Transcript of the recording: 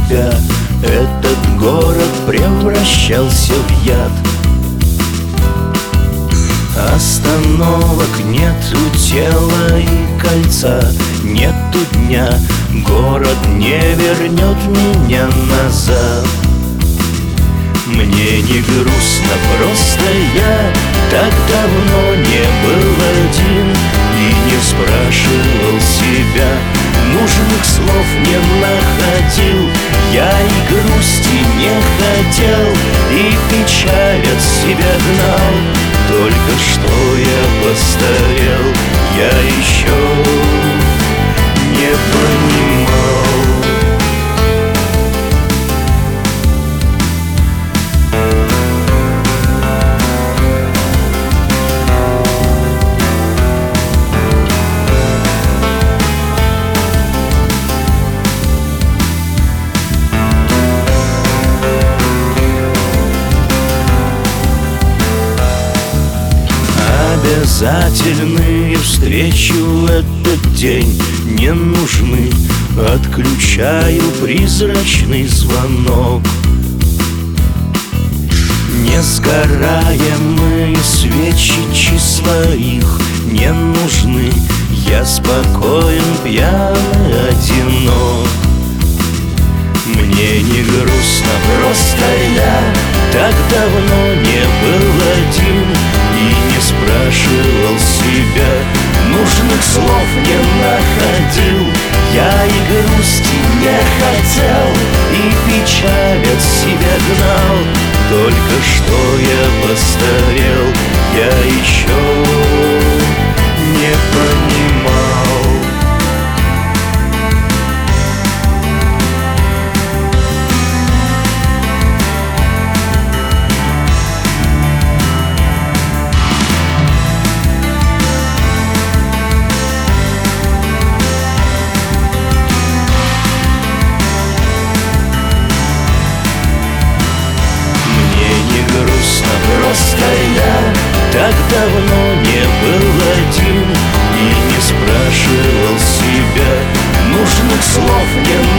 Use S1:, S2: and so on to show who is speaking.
S1: себя. Этот город превращался в яд. Остановок нету тела и кольца, нету дня, город не вернет меня назад. Мне не грустно, просто я так давно не был один и не спрашивал себя, нужных слов не находил. Я и грусти не хотел, и печаль от себя гнал. Только что я постарел, я еще не понимал. Обязательные встречи в этот день не нужны. Отключаю призрачный звонок. Несгораемые свечи числа их не нужны. Я спокоен, пьяный, одинок. Мне не грустно, просто я так давно не был один и не спрашивал себя, нужных слов не находил. Я и грусти не хотел, и печаль от себя гнал. Только что я постарел, я еще не понимал. Просто я так давно не был один и не спрашивал себя, нужных слов не